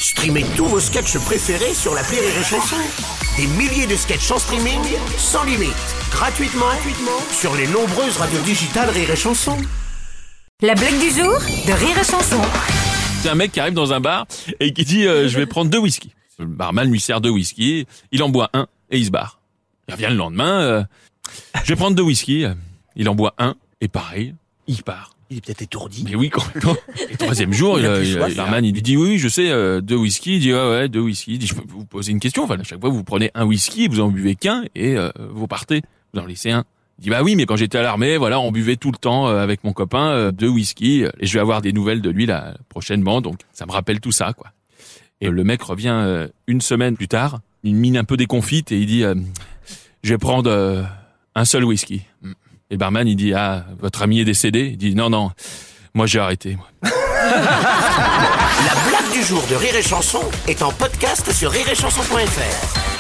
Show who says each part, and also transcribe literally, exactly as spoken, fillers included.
Speaker 1: Streamez tous vos sketchs préférés sur l'appli Rire et Chanson. Des milliers de sketchs en streaming, sans limite, gratuitement, gratuitement sur les nombreuses radios digitales Rire et Chanson.
Speaker 2: La blague du jour de Rire et Chanson.
Speaker 3: C'est un mec qui arrive dans un bar et qui dit euh, je vais prendre deux whisky. Le barman lui sert deux whisky, il en boit un et il se barre. Il revient le lendemain, euh, je vais prendre deux whisky, il en boit un et pareil, il part.
Speaker 1: Il est peut-être étourdi.
Speaker 3: Mais oui, complètement. Et troisième jour,
Speaker 1: Il
Speaker 3: il,
Speaker 1: a plus
Speaker 3: il,
Speaker 1: soif,
Speaker 3: le barman il lui dit oui, je sais, euh, deux whisky. Il dit ouais, ouais, deux whisky. Il dit je peux vous poser une question. Enfin, à chaque fois vous prenez un whisky, vous en buvez qu'un et euh, vous partez. Vous en laissez un. Il dit bah oui, mais quand j'étais à l'armée, voilà, on buvait tout le temps euh, avec mon copain euh, deux whisky et je vais avoir des nouvelles de lui la prochainement. Donc ça me rappelle tout ça, quoi. Et le mec revient euh, une semaine plus tard, une mine un peu déconfite et il dit euh, je vais prendre euh, un seul whisky. Et le barman il dit ah votre ami est décédé. Il dit non non. Moi, j'ai arrêté. Moi.
Speaker 1: La blague du jour de Rire et Chanson est en podcast sur rire et chanson point f r.